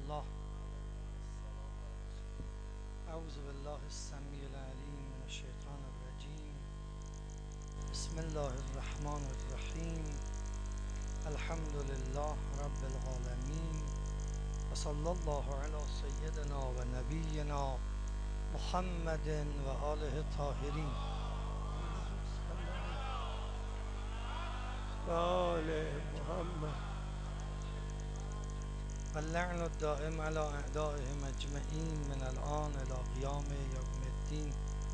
الله. أعوذ بالله السميع العليم من الشيطان الرجيم. بسم الله الرحمن الرحيم. الحمد لله رب العالمين، وصلى الله على سيدنا ونبينا محمد وآله الطاهرين آل محمد واللعن الدائم على أعدائهم أجمعين من الآن إلى قيام يوم الدين.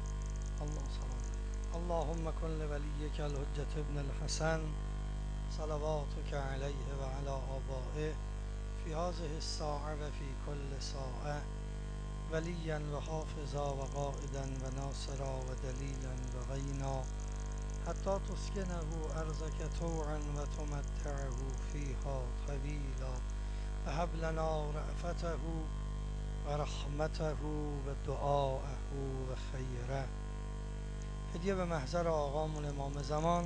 اللهم كن لوليك الحجة ابن الحسن صلواتك عليه وعلى آبائه في هذه الساعة وفي كل ساعة وليا وحافظا وقائدا وناصرا ودليلا وعينا حتى تسكنه أرضك طوعا وتمتعه فيها طويلا وهب لنا رأفته ورحمته ودعاءه وخيره. هدیه به محضر آقامون امام زمان،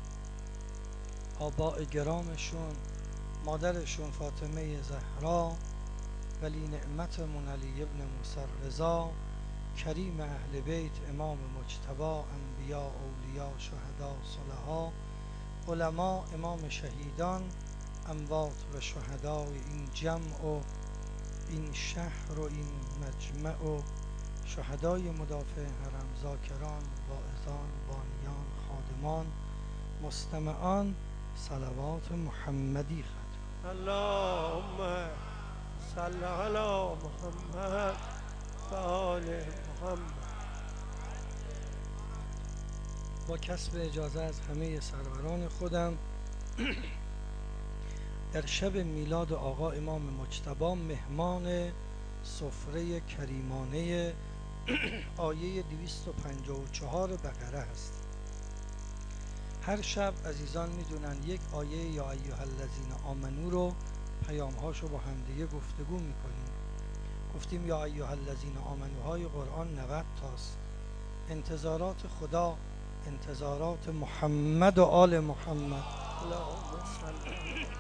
آباء گرامشون، مادرشون فاطمه زهرا، ولی نعمتمون علی ابن موسی رضا، کریم اهل بیت، امام مجتبی، انبیاء، اولیاء، شهدا، صلحا، علما، امام شهیدان، اموات و شهدای این جمع و این شهر و این مجمع و شهدای مدافع حرم، ذاکران، واعظان، بانیان، خادمان، مستمعان، صلوات محمدی ختم. اللهم صل على محمد و آل محمد. با کسب اجازه از همه سروران خودم در شب میلاد آقا امام مجتبی مهمان سفره کریمانه آیه 254 بقره هست. هر شب عزیزان میدونن یک آیه یا ایها الذین آمنو رو پیامهاشو با همدیگه گفتگو میکنیم. گفتیم یا ایها الذین آمنو های قرآن 90 تاست. انتظارات خدا، انتظارات محمد و آل محمد. اللهم صل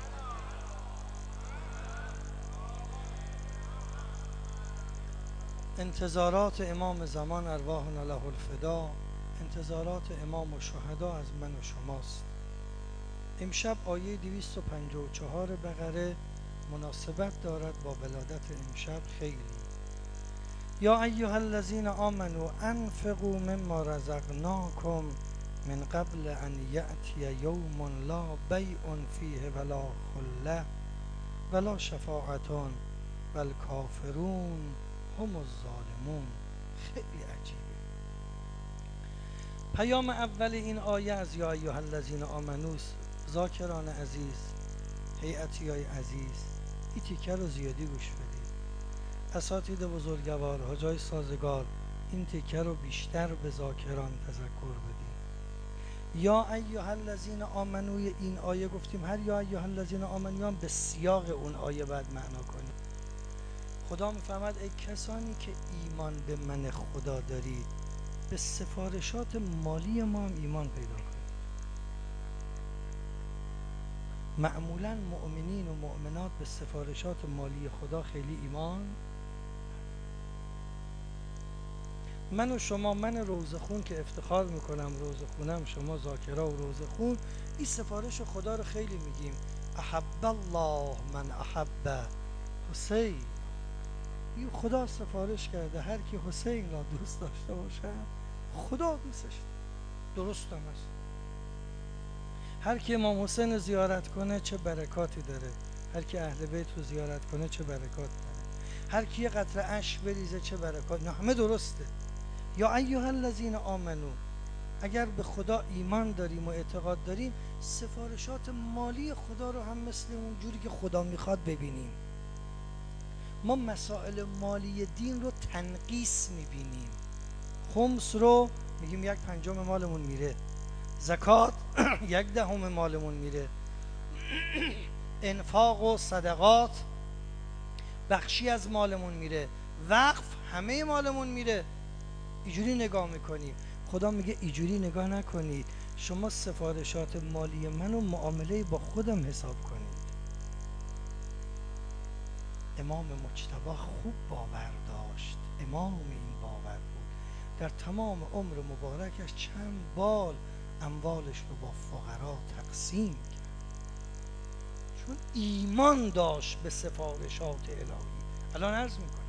انتظارات امام زمان ارواحنا له الفدا، انتظارات امام و شهدا از من و شماست. امشب آیه 254 بقره مناسبت دارد با ولادت امشب خیلی. یا ایها الذین آمنوا انفقوا مما رزقناکم من قبل ان یأتی یوم لا بیع فیه ولا خله ولا شفاعة والکافرون هم الظالمون. خیلی عجیبه. پیام اول این آیه از یا ایها الذین آمنو، ذاکران عزیز، هیئتیای عزیز، این تیکه رو زیادی گوش بدید. اساتید بزرگوار، حجای سازگار، این تیکه رو بیشتر به ذاکران تذکر بدید. یا ایها الذین آمنو این آیه گفتیم هر یا ایها الذین آمنو هم به سیاق اون آیه بعد معنا کنید. خدا میفهمد ای کسانی که ایمان به من خدا دارید، به سفارشات مالی ما هم ایمان پیدا کنید. معمولا مؤمنین و مؤمنات به سفارشات مالی خدا خیلی ایمان. من و شما، من روزخون که افتخار میکنم روزخونم، شما ذاکرا و روزخون، این سفارش خدا رو خیلی میگیم. احب الله من احب حسین. این خدا سفارش کرده هر کی حسین را دوست داشته باشه خدا دوستش. درست هم است. هر کی امام حسین زیارت کنه چه برکاتی داره، هر کی اهل بیت رو زیارت کنه چه برکات داره، هر کی قطره اشک بریزه چه برکات. نه همه درسته. یا ایها الذین آمنو، اگر به خدا ایمان داریم و اعتقاد داریم، سفارشات مالی خدا رو هم مثل اون جوری که خدا میخواد ببینیم. ما مسائل مالی دین رو تنقیس میبینیم. خمس رو میگیم 1/5 مالمون میره، زکات 1/10 مالمون میره، انفاق و صدقات بخشی از مالمون میره، وقف همه مالمون میره. اینجوری نگاه میکنیم. خدا میگه اینجوری نگاه نکنید، شما سفارشات مالی من و معامله با خودم حساب کنید. امام مجتبی خوب باور داشت، امام این باور بود. در تمام عمر مبارکش چند بار اموالش رو با فقرا تقسیم کرد، چون ایمان داشت به سفارشات الهی. الان عرض میکنم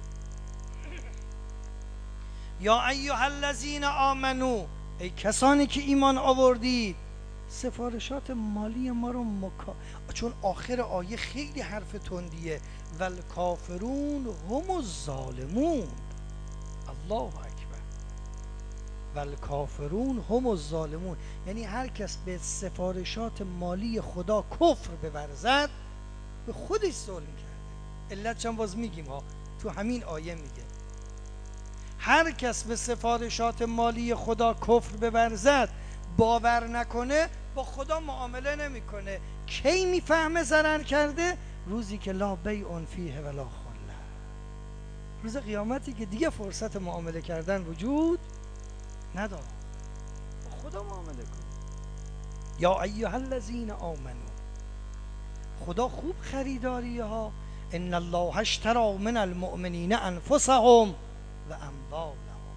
یا ایها الذین آمنو، ای کسانی که ایمان آوردید، سفارشات مالی ما رو چون آخر آیه خیلی حرف تندیه، والکافرون هم الظالمون. الله اکبر. والکافرون هم الظالمون، یعنی هر کس به سفارشات مالی خدا کفر بورزد به خودش ظلم کرده. علت چند باز میگیم ها، تو همین آیه میگه هر کس به سفارشات مالی خدا کفر بورزد، باور نکنه، با خدا معامله نمیکنه. کی میفهمه ضرر کرده؟ روزی که لا بیع فیه ولا خله، روز قیامتی که دیگه فرصت معامله کردن وجود نداره. با خدا معامله کن. یا ایها الذین آمنو، خدا خوب خریداری ها. ان الله اشتری من المؤمنین انفسهم و اموالهم.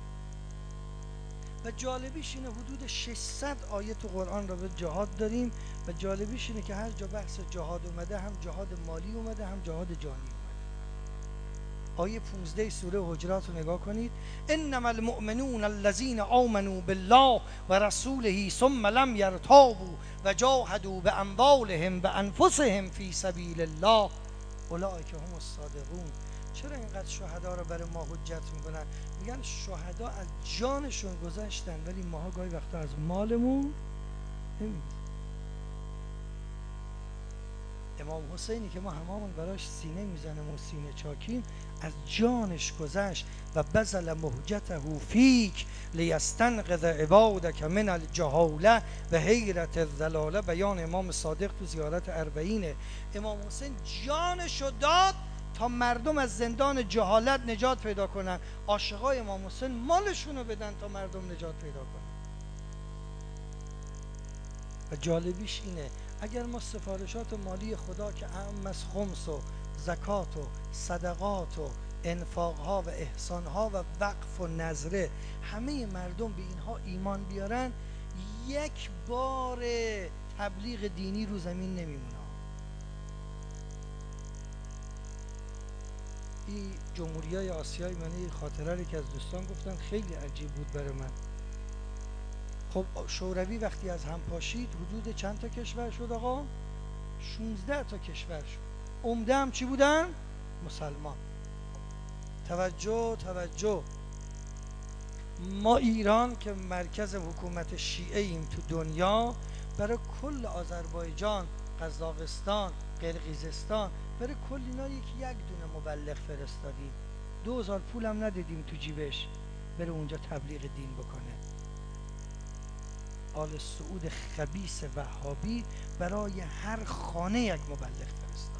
و جالبیش اینه حدود 600 آیه تو قرآن را به جهاد داریم و جالبیش اینه که هر جا بحث جهاد اومده هم جهاد مالی اومده هم جهاد جانی اومده. آیه 15 سوره حجرات رو نگاه کنید. انما المؤمنون الذین آمنوا بالله و رسوله ثم لم یرتابوا و جاهدوا باموالهم و انفسهم فی سبیل الله اولئک هم الصادقون. چرا اینقدر شهدا رو برای ما حجت میکنن؟ میگن شهدا از جانشون گذشتن ولی ماها گاهی وقتا از مالمون نمیدونیم. امام حسینی که ما هممون براش سینه میزنیم و سینه چاکیم، از جانش گذشت و بذل مهجته فیک لیستنقذ عبادک من الجهاله و حیرت الضلاله. بیان امام صادق تو زیارت اربعین. امام حسین جانشو داد تا مردم از زندان جهالت نجات پیدا کنن. عاشقای امام حسین مالشونو بدن تا مردم نجات پیدا کنن. و جالبیش اینه اگر ما سفارشات مالی خدا که اعم از خمس و زکات و صدقات و انفاقها و احسانها و وقف و نذره، همه مردم به اینها ایمان بیارن، یک بار تبلیغ دینی رو زمین نمیمونه. این جمهوریای آسیای من این خاطره که از دوستان گفتن خیلی عجیب بود برای من. خب شوروی وقتی از هم پاشید حدود چند تا کشور شد آقا؟ 16 تا کشور شد. عمده هم چی بودن؟ مسلمان. توجه، ما ایران که مرکز حکومت شیعه ایم تو دنیا، برای کل آذربایجان، قزاقستان، قرقیزستان، برای کل اینا یک دونه مبلغ فرستادیم. 2000 پولم ندادیم تو جیبش بره اونجا تبلیغ دین بکنه. آل سعود خبیث وهابی برای هر خانه یک مبلغ فرستاد.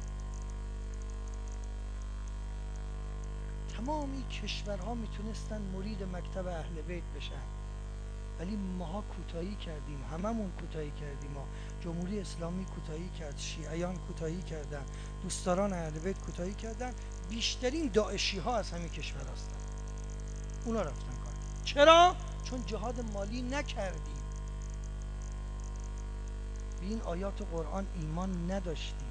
تمامی کشورها میتونستن مرید مکتب اهل بیت بشن ولی ماها کوتاهی کردیم، هممون کوتاهی کردیم. ما جمهوری اسلامی کوتاهی کرد، شیعیان کوتاهی کردن، دوستداران اهل بیت کوتاهی کردن. بیشترین داعشی ها از همین کشور هستن. اونا رفتن کار. چرا؟ چون جهاد مالی نکردیم، به این آیات قرآن ایمان نداشتیم.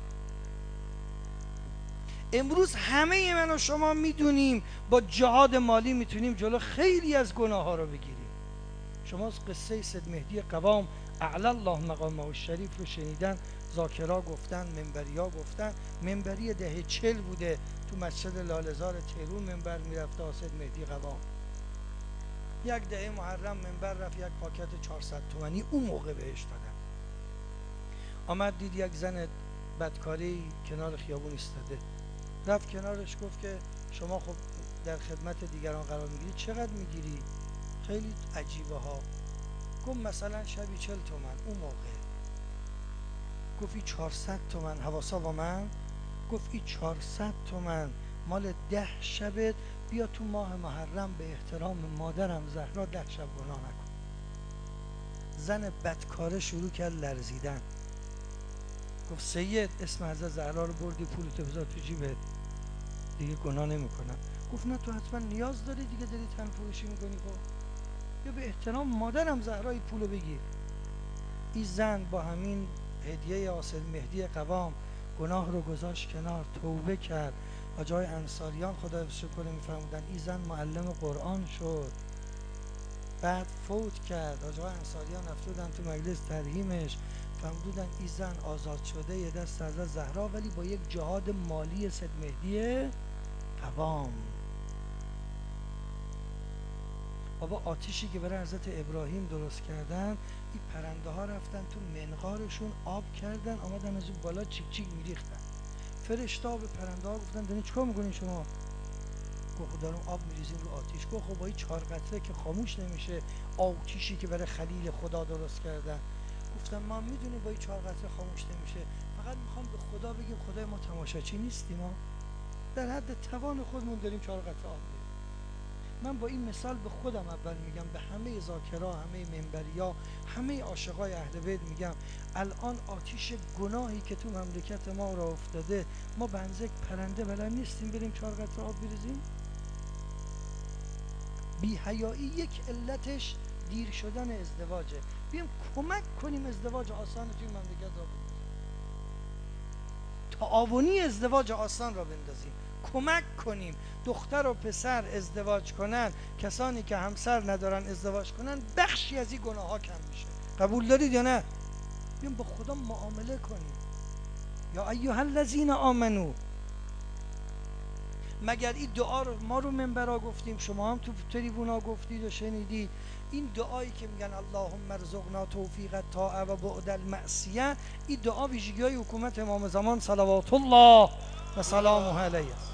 امروز همه من و شما میدونیم با جهاد مالی میتونیم جلو خیلی از گناه ها رو بگیریم. شما از قصه سید مهدی قوام اعلی الله مقامه الشریف رو شنیدن، ذاکرا گفتن، منبریا گفتن. منبری دهه 40 بوده، تو مسجد لاله‌زار تهران منبر میرفته سید مهدی قوام. یک دهه محرم منبر رفت، یک پاکت 400 تومانی اون موقع بهش دادن. آمد دید یک زن بدکاری کنار خیابون ایستاده، رفت کنارش گفت که شما خب در خدمت دیگران قرار میگیری، چقدر میگیری؟ خیلی عجیبه ها. گفت مثلا شبی 40 تومن. اون موقع گفت 400 تومن. حواسا با من؟ گفت 400 تومن مال 10 شبت، بیا تو ماه محرم به احترام مادرم زهرا 10 شب گناه نکن. زن بدکاره شروع کرد لرزیدن. گفت سید اسم حضرت زهرا رو بردی پولتو بذار تو جیبت، دیگه گناه نمیکنم. گفت نه تو حتما نیاز داری دیگه، داری تن فروشی میکنی، خب یا به احترام مادرم زهرای پولو بگیر. این زن با همین هدیه حاصل مهدی قوام گناه رو گذاشت کنار، توبه کرد. حاجای انصاریان خدا حفظش کنه میفرمودن این زن معلم قرآن شد، بعد فوت کرد. حاجای انصاریان رفته بودن تو مجلس ترحیمش، فرمودن این زن آزاد شده یه دست از زهرا، ولی با یک جهاد مالی سید مهدی قوام. بابا آتیشی که برای حضرت ابراهیم درست کردن، این پرنده ها رفتن تو منقارشون آب کردن، آمدن از اون بالا چیک چیک میریختن. فرشته ها به پرنده ها گفتن دارین چیکار میکنین شما؟ گفت دارم آب میریزیم رو آتیش. گفت خب با این 4 قطره که خاموش نمیشه آتیشی که برای خلیل خدا درست کردن. گفتن ما میدونیم با این 4 قطره خاموش نمیشه، فقط میخوام به خدا بگیم خدای ما تماشاچی نیستیم، ما در حد توان خودمون داریم 4 قطره آب میریزیم. من با این مثال به خودم اول میگم، به همه ذاکرها، همه منبریا، همه عاشقای اهل بیت میگم، الان آتیش گناهی که تو مملکت ما را افتاده، ما به اندازه پرنده بلد نیستیم بریم 4 قطره آب بریزیم. بی حیایی یک علتش دیر شدن ازدواجه. بیایم کمک کنیم ازدواج آسان توی مملکت را بندازیم، تعاونی ازدواج آسان را بندازیم، کمک کنیم دختر و پسر ازدواج کنن، کسانی که همسر ندارن ازدواج کنن، بخشی از این گناه ها کم میشه. قبول دارید یا نه؟ بیایم با خدا معامله کنیم. یا ایها الذین آمنو، مگر این دعا رو ما رو منبرا گفتیم، شما هم تو تریبونا گفتید و شنیدید؟ این دعایی که میگن اللهم ارزقنا توفیق الطاعه و بعد المعصیه، این دعا ویژگی‌های حکومت امام زمان صلوات الله و سلامه علیه است.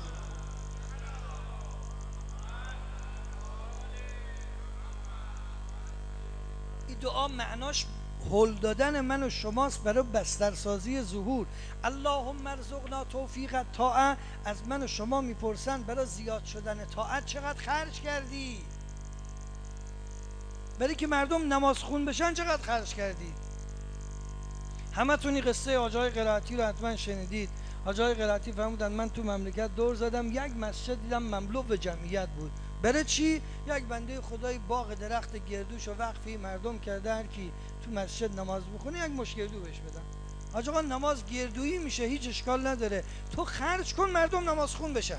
این دعا معناش هل دادن من و شماست برای بسترسازی ظهور. اللهم ارزقنا توفیق الطاعه، از من و شما میپرسن برای زیاد شدن طاعت چقدر خرج کردی؟ برای که مردم نماز خون بشن چقدر خرج کردی؟ همتون این قصه حاجای قرائتی رو حتما شنیدید. حاجای قرائتی فرمودن من تو مملکت دور زدم، یک مسجد دیدم مملو به جمعیت بود. برای چی؟ یک بنده خدای باغ درخت گردوش و وقفی مردم کرده، هر کی تو مسجد نماز بخونه یک مشت گردو بهش بدن. حاج آقا نماز گردویی میشه، هیچ اشکال نداره، تو خرج کن مردم نماز خون بشن،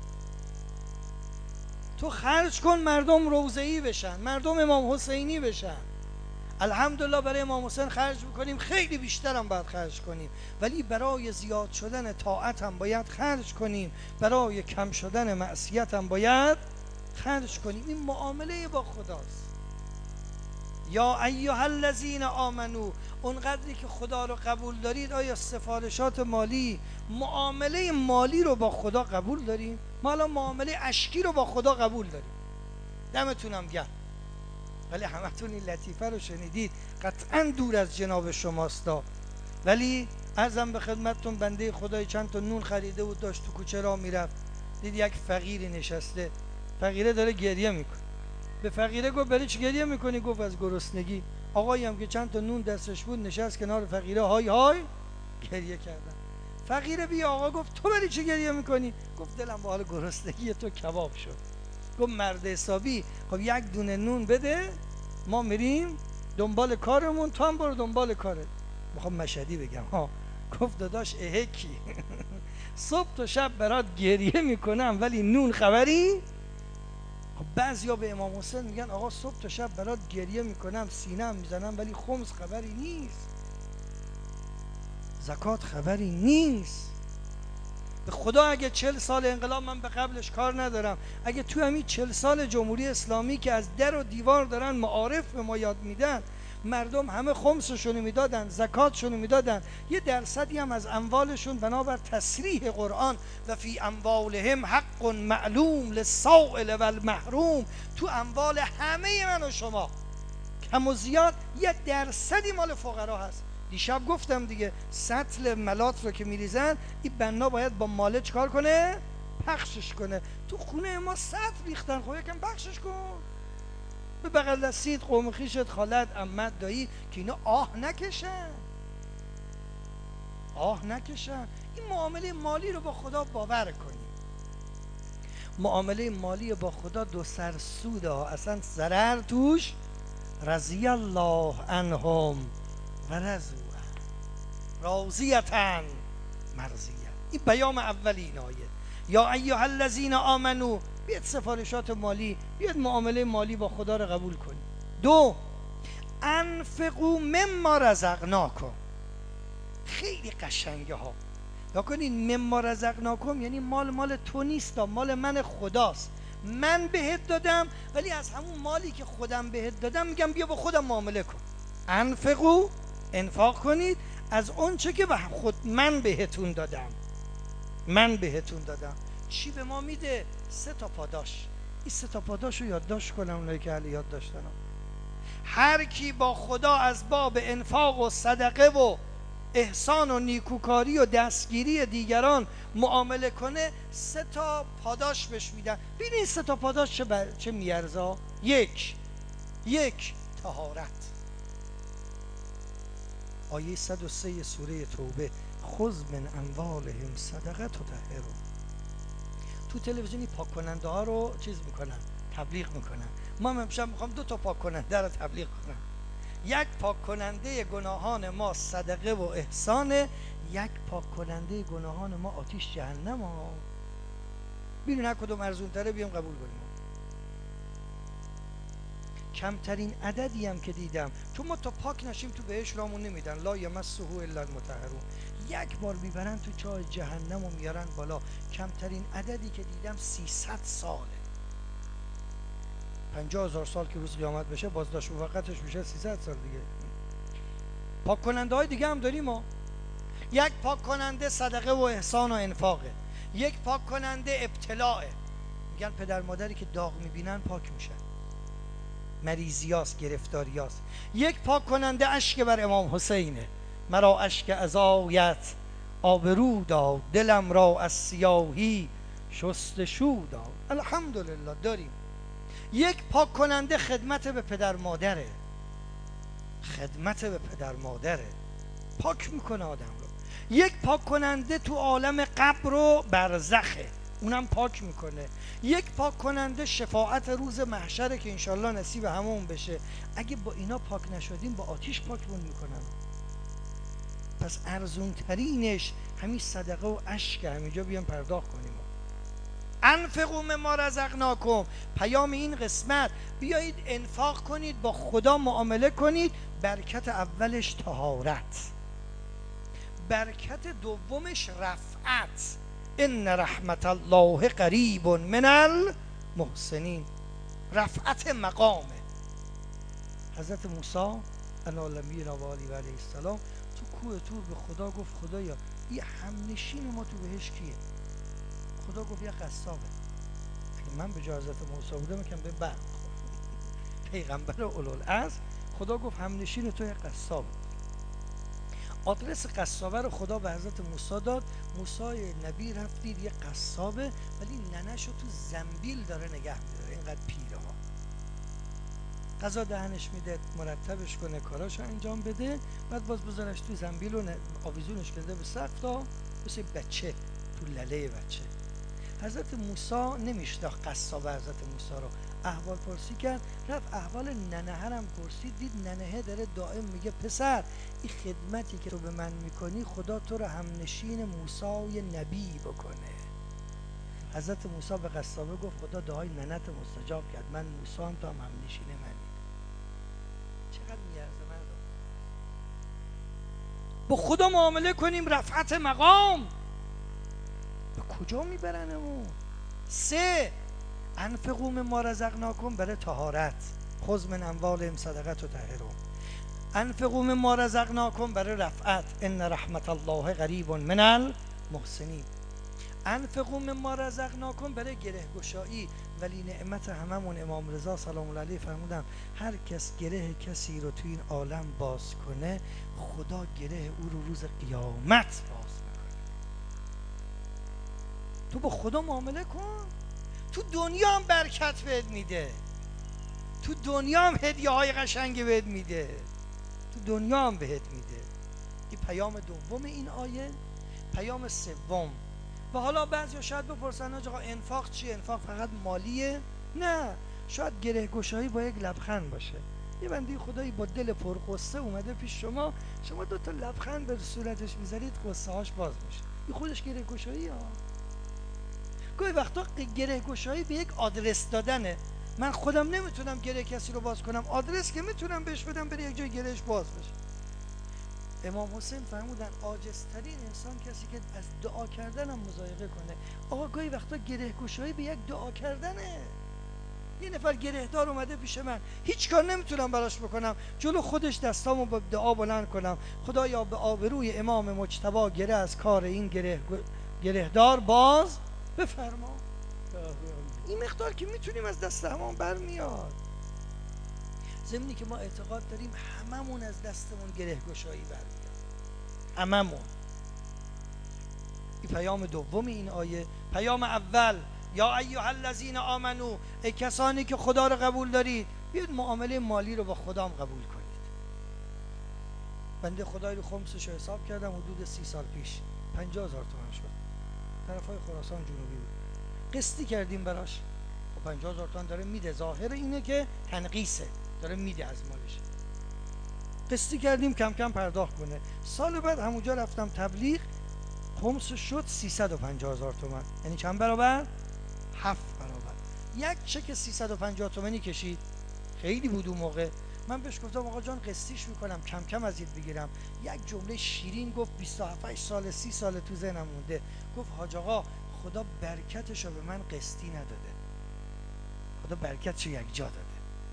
تو خرج کن مردم روضه‌ای بشن، مردم امام حسینی بشن. الحمدلله برای امام حسین خرج میکنیم، خیلی بیشتر هم باید خرج کنیم، ولی برای زیاد شدن طاعت هم باید خرج کنیم، برای کم شدن معصیت هم باید خرج کنیم. این معامله با خداست. یا ایها الذین آمنو، اونقدری که خدا رو قبول دارید، آیا سفارشات مالی، معامله مالی رو با خدا قبول داریم؟ ما الان معامله اشکی رو با خدا قبول داریم، دمتونم گرم. ولی همتون این لطیفه رو شنیدید، قطعا دور از جناب شماستا. ولی عرضم به خدمتتون، بنده خدای چند تا نون خریده بود، داشت تو کوچه راه میرفت، دید یک فقیری نشسته، فقیره داره گریه میکنه. به فقیره گفت برای چی گریه میکنی؟ گفت از گرسنگی. آقایی هم که چند تا نون دستش بود نشست کنار فقیره، های های گریه کردن. فقیره بی آقا گفت تو برای چی گریه میکنی؟ گفت دلم با حال گرسنگی تو کباب شد. گفت مرد حسابی، خب یک دونه نون بده، ما میریم دنبال کارمون، تو هم برو دنبال کارت. میخوام مشهدی بگم ها. گفت داداش اهکی صبح تا شب برات گریه میکنم ولی نون خبری؟ خب بعضیا به امام حسین میگن آقا صبح تا شب برات گریه میکنم، سینه‌ام میزنم، ولی خمس خبری نیست، زکات خبری نیست. به خدا اگه 40 سال انقلاب، من به قبلش کار ندارم، اگه تو همین 40 سال جمهوری اسلامی که از در و دیوار دارن معارف به ما یاد میدن، مردم همه خمسشون میدادن، زکاتشون میدادن، یه درصدی هم از اموالشون بنابر تصریح قرآن و فی اموالهم حق معلوم للسائل و المحروم، تو اموال همه من و شما کم و زیاد یه درصدی مال فقرا هست. دیشب گفتم دیگه، سطل ملات رو که میریزن، این بنا باید با ماله چکار کنه؟ پخشش کنه. تو خونه ما سطل ریختن، خب یکم پخشش کن به بغل دستیت، قوم خویشت، خالت، عمت، دایی، که اینا آه نکشن. آه نکشن. این معامله مالی رو با خدا باور کنیم. معامله مالی با خدا دو سرسوده ها، اصلا ضرر توش. رضی الله عنهم و رضوا عنه راضیة مرضیة. این بیان اولی این آیه. یا ایها الذین آمنو، بیاد سفارشات مالی، بیاد معامله مالی با خدا رو قبول کنید. دو، انفقوا مما رزقناکم. خیلی قشنگه ها. یا کنین مما رزقناکم یعنی مال تو نیست، مال من خداست. من بهت دادم، ولی از همون مالی که خودم بهت دادم میگم بیا با خودم معامله کن. انفقوا، انفاق کنید از اون چه که من بهتون دادم. من بهتون دادم. چی به ما میده؟ 3 تا پاداش. این 3 تا پاداش رو یادداشت کنم، اونایی که اهل یاد داشتن. هر کی با خدا از باب انفاق و صدقه و احسان و نیکوکاری و دستگیری دیگران معامله کنه 3 تا پاداش بهش میدن. ببین 3 تا پاداش چه میارزه؟ یک طهارت. آیه 103 سوره توبه، خذ من اموالهم صدقه تطهرهم. تو تلویزیونی پاک کننده ها رو چیز میکنن، تبلیغ میکنن. ما امشب میخوام 2 تا پاک کننده رو تبلیغ کنم. یک پاک کننده گناهان ما صدقه و احسانه، یک پاک کننده گناهان ما آتیش جهنم ها. ببین هر کدوم ارزون تره بیام قبول کنیم. کمترین عددی هم که دیدم، چون ما تا پاک نشیم تو بهش رامون نمیدن، لا یمسه الا المطهرون. یک بار میبرن تو چاه جهنم و میارن بالا. کمترین عددی که دیدم 300 ساله. 50,000 سال که روز قیامت بشه بازداشت موقتش میشه 300 سال دیگه. پاک کننده های دیگه هم داریم ما. یک پاک کننده صدقه و احسان و انفاقه. یک پاک کننده ابتلاعه. میگن پدر مادری که داغ میبینن پاک میشن، مریضیاست، گرفتاریاست. یک پاک کننده اشک بر امام حسینه. مرا اشک از آیت آبرو داد، دلم را از سیاهی شستشو داد. الحمدلله داریم. یک پاک کننده خدمت به پدر مادره. خدمت به پدر مادره، پاک میکنه آدم رو. یک پاک کننده تو عالم قبر و برزخه، اونم پاک میکنه. یک پاک کننده شفاعت روز محشره که انشالله نصیب همون بشه. اگه با اینا پاک نشدیم با آتیش پاکمون میکنن. پس ارزون ترینش همین صدقه و اشک. همینجا بیام پرداخت کنیم. انفقوا مما رزقناکم. پیام این قسمت بیایید انفاق کنید، با خدا معامله کنید. برکت اولش طهارت، برکت دومش رفعت. ان رحمت الله قریب من المحسنین. رفعت مقامه. حضرت موسی انالمیر و علی و علیه السلام تو کوه طور به خدا گفت خدایا این همنشین ما تو بهش کیه؟ خدا گفت یه قصابه. من به جای حضرت موسی بودم میگم به بعد پیغمبر اولوالعزم. خدا گفت همنشین تو یه قصابه. آدرس قصابه رو خدا به حضرت موسی داد. موسی نبی رفت دید یه قصابه، ولی ننه‌شو تو زنبیل داره نگه می‌داره. اینقدر پیره ها. غذا دهنش میده، مرتبش کنه، کاراشو انجام بده، بعد باز بذارش تو زنبیل و آویزونش کرده به سقف تا مثل بچه تو لله بچه. حضرت موسی نمیشناخت قصاب حضرت موسی رو. احوال پرسی کرد، رفت احوال ننه هم پرسید، دید ننه داره دائم میگه پسر این خدمتی که رو به من میکنی خدا تو رو همنشین موسی نبی بکنه. حضرت موسی به قصابه گفت خدا دعای ننت مستجاب کرد، من موسی هم تو هم همنشین منی. چقدر میارزه مردم. با خدا معامله کنیم رفعت مقام. به کجا میبرنمون؟ 3 انفقوا مما رزقناکم برای طهارت. خذ من اموالهم صدقه تطهرهم. انفقوا مما رزقناکم برای رفعت. ان رحمت الله قریب من المحسنین. انفقوا مما رزقناکم برای گره گشایی. ولی نعمت هممون امام رضا سلام الله علیه فرمودن هر کس گره کسی رو تو این عالم باز کنه خدا گره او رو روز قیامت باز میکنه. تو با خدا معامله کن، تو دنیا هم برکت بهت میده، تو دنیا هم هدیه های قشنگ بهت میده، تو دنیا هم بهت میده. این پیام دوم این آیه. پیام سوم، و حالا بعضیا شاید بپرسن آقا انفاق چیه؟ انفاق فقط مالیه؟ نه، شاید گره گشایی با یک لبخند باشه. یه بنده خدایی با دل پرقصه اومده پیش شما 2 تا لبخند به صورتش میذارید، قصه هاش باز میشه. این خودش گره گشایی ها. گاهی وقتا گره گشایی به یک آدرس دادنه. من خودم نمیتونم گره کسی رو باز کنم، آدرس که میتونم بهش بدم بره یک جای گرهش باز بشه. امام حسین فرمودن عاجزترین انسان کسی که از دعا کردن هم مضایقه کنه. آقا گاهی وقتا گره گشایی به یک دعا کردنه. یه نفر گرهدار اومده پیش من، هیچ کار نمیتونم براش بکنم، جلو خودش دستامو با دعا بلند کنم، خدایا به آبروی امام مجتبی گره از کار این گرهدار باز بفرما. این مقدار که میتونیم از دست همون برمیاد. ضمنی که ما اعتقاد داریم هممون از دستمون گره گشایی برمیاد، هممون. این پیام دوم این آیه. پیام اول، یا ایها الذین آمنو، ای کسانی که خدا رو قبول دارید، بیاید معامله مالی رو با خدام قبول کنید. بنده خدای رو خمسش رو حساب کردم، حدود 30 سال پیش 50,000 تومان شد. طرفای خراسان جنوبی بود. قسطی کردیم براش. خب 50,000 تومان داره میده، ظاهر اینه که تنقیصه، داره میده از مالش. قسطی کردیم کم کم پرداخت کنه. سال بعد همونجا رفتم تبلیغ، خمس شد 350,000 تومان. یعنی چند برابر؟ 7 برابر. یک چک 350 تومانی کشید. خیلی بود اون موقع. من بهش گفتم آقا جان قسطیش میکنم، کم کم ازت بگیرم. یک جمله شیرین گفت، 27 سال 30 سال تو ذهنم مونده. گفت حاج آقا خدا برکتشو به من قسطی نداده، خدا برکتشو یک جا داده.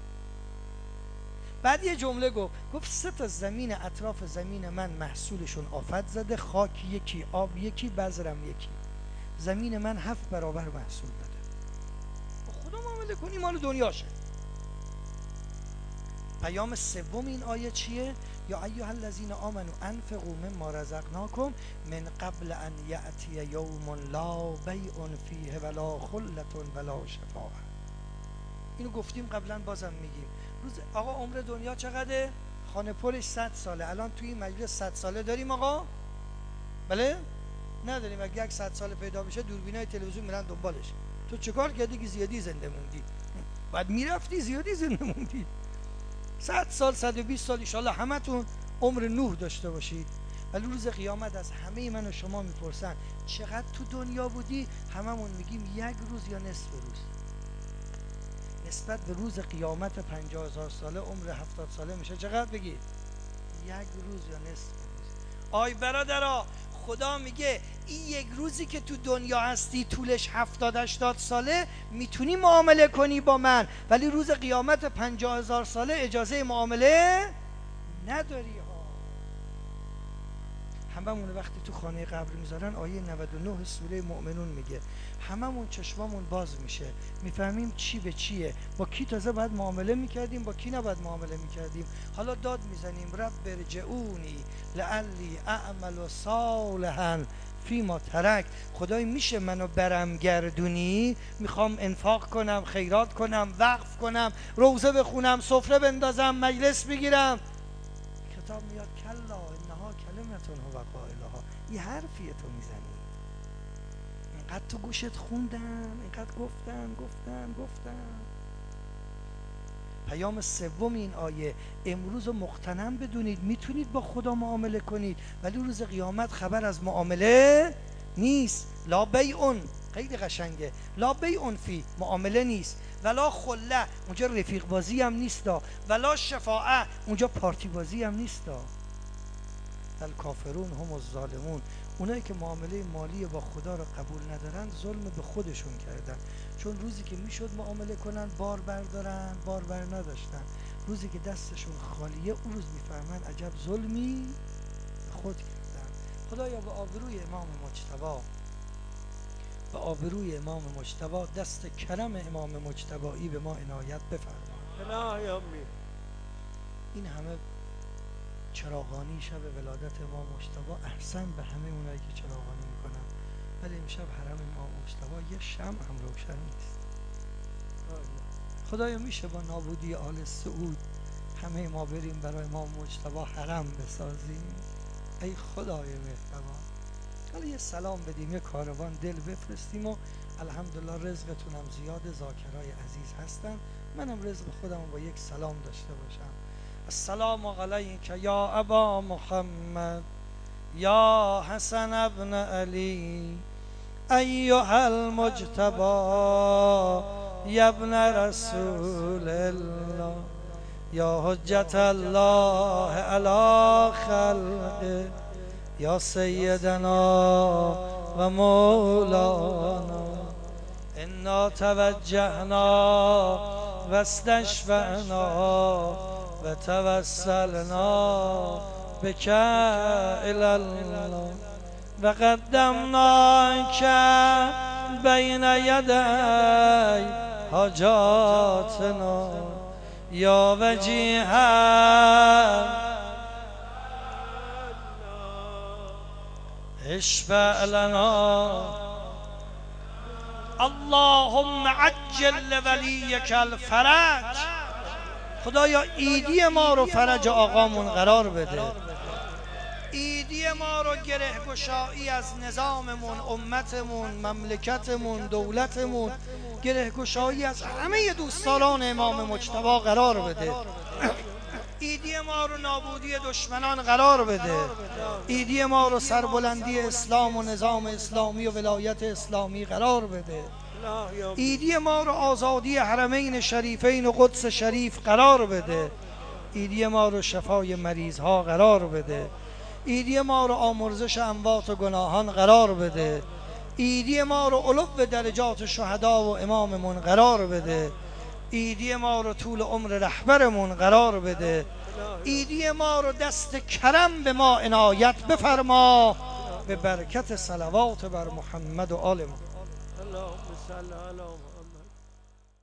بعد یه جمله گفت 3 تا زمین اطراف زمین من محصولشون آفت زده، خاک یکی، آب یکی، بذرم یکی. زمین من 7 برابر محصول داده. خدا معامله کنی مال دنیاشه. پیام سوم این آیه چیه؟ یا ایها الذین آمنوا انفقوا مما رزقناکم من قبل ان یأتی یوم لا بیع فیه ولا خلة ولا شفاعة. اینو گفتیم قبلا، بازم میگیم. روز آقا عمر دنیا چقدره؟ خانه پرش 100 ساله. الان توی این مجلس 100 ساله داریم آقا؟ بله؟ نداریم. اگه یک 100 ساله پیدا بشه دوربینای تلویزیون میرن دنبالش. تو چیکار کردی که زیادی زنده موندی؟ بعد میرفتی زیادی زنده موندی. 100 سال 120 سال ان شاء الله همتون عمر نوح داشته باشید. ولی روز قیامت از همه من و شما میپرسن چقدر تو دنیا بودی؟ هممون میگیم یک روز یا نصف روز. نسبت به روز قیامت 50,000 ساله عمر 70 ساله میشه چقدر بگید؟ یک روز یا نصف روز. آی برادرها، خدا میگه این یک روزی که تو دنیا هستی طولش 70-80 ساله میتونی معامله کنی با من، ولی روز قیامت 50,000 ساله اجازه معامله نداری ها. هممون وقتی تو خانه قبر میذارن، آیه 99 سوره مؤمنون میگه هممون چشمامون باز میشه، میفهمیم چی به چیه، با کی تازه باید معامله میکردیم، با کی نباید معامله میکردیم. حالا داد میزنیم رب ارجعونی لعلی اعمل صالحا فیما ترک. خدای میشه منو برم گردونی، میخوام انفاق کنم، خیرات کنم، وقف کنم، روزه بخونم، سفره بندازم، مجلس بگیرم. کتاب میاد کلا انها کلمتون هو قائلها. این حرفیه تو میزنی، اینقدر تو گوشت خوندن، اینقدر گفتن. پیام سوم این آیه، امروز رو مغتنم بدونید میتونید با خدا معامله کنید، ولی روز قیامت خبر از معامله نیست. لا بیعون، خیلی قشنگه، لا بیعون فی، معامله نیست، ولا خله، اونجا رفیق بازی هم نیست، ولا شفاعه، اونجا پارتی بازی هم نیست. الکافرون هم الظالمون، اونایی که معامله مالی با خدا رو قبول ندارن ظلم به خودشون کردن. چون روزی که میشد معامله کنن بار بردارن، بار بر نداشتن. روزی که دستشون خالیه اون روز میفهمن عجب ظلمی به خود کردن. خدایا به آبروی امام مجتبی، دست کرم امام مجتبی به ما عنایت بفرما. این همه چراغانی شب ولادت امام مجتبی، احسن به همه اونایی که چراغانی میکنن، ولی امشب حرم امام مجتبی یه شمع هم روشن نیست. خدایا میشه با نابودی آل سعود همه ما بریم برای امام مجتبی حرم بسازیم؟ ای خدای مهربان. حالا یه سلام بدیم، یه کاروان دل بفرستیم و الحمدلله رزقتونم زیاده، ذاکرای عزیز هستن، منم رزق خودم با یک سلام داشته باشم. السلام علیک یا ابا محمد یا حسن ابن علی ایها المجتبی یا ابن رسول الله یا حجت الله علی خلقه یا سیدنا و مولانا انا توجهنا و استشفعنا و توسلنا بک الی الله و قدمناک بین یدی حاجاتنا یا وجیها اشفع لنا اللهم عجل لولیک الفرج. خدایا ایدی ما رو فرج آقامون قرار بده، ایدی ما رو گره گشایی از نظاممون، امتمون، مملکتمون، دولتمون، گره گشایی از همه دوستداران امام مجتبی قرار بده، ایدی ما رو نابودی دشمنان قرار بده، ایدی ما رو سربلندی اسلام و نظام اسلامی و ولایت اسلامی قرار بده، ایدی ما رو آزادی حرمین شریفین و قدس شریف قرار بده، ایدی ما رو شفای مریض ها قرار بده، ایدی ما رو آمرزش اموات و گناهان قرار بده، ایدی ما رو علو درجات شهدا و اماممون قرار بده، ایدی ما رو طول عمر رهبرمون قرار بده، ایدی ما رو دست کرم به ما عنایت بفرما به برکت صلوات بر محمد و آل محمد. اللهم صل علی محمد.